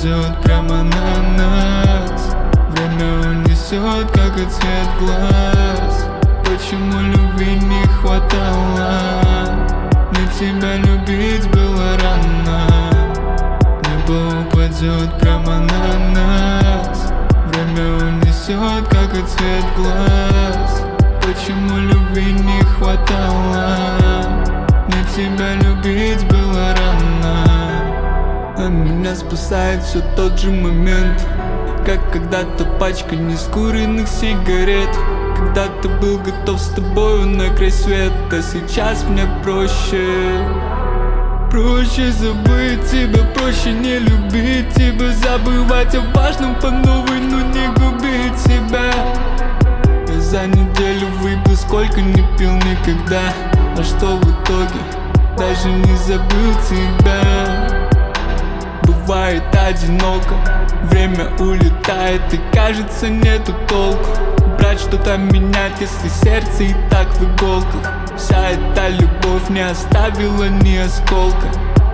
упадет прямо на нас. Время унесет, как и цвет глаз. Почему любви не хватало? Мне тебя любить было рано. Небо упадет прямо на нас. Время унесет, как и цвет глаз. Почему любви не хватало? Мне тебя любить было рано. А меня спасает все тот же момент, как когда-то пачка нескуренных сигарет. Когда ты был готов с тобою на край света. Сейчас мне проще забыть тебя, проще не любить тебя. Забывать о важном по новой, но не губить себя. Я за неделю выпил, сколько не пил никогда. А что в итоге? Даже не забыл тебя. Бывает одиноко, время улетает и кажется нету толку брать что-то менять, если сердце и так в иголках. Вся эта любовь не оставила ни осколка.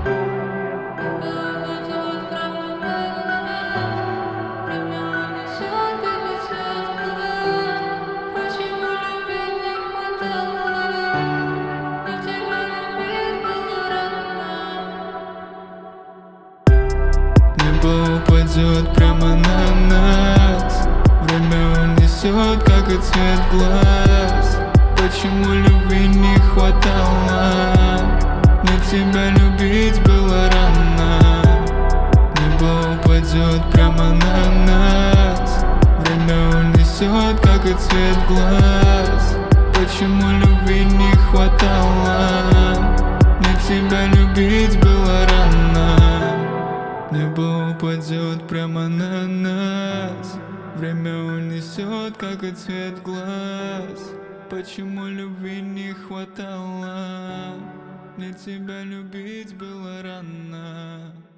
Небо упадет прямо на нас. Время унесет, как и цвет глаз. Почему любви не хватало? Мне тебя любить было рано. Небо упадет прямо на нас. Время унесет, как и цвет глаз. Почему любви не хватало? Мне тебя любить было рано. Небо упадет прямо на нас. Время унесет, как и цвет глаз. Почему любви не хватало? Мне тебя любить было рано.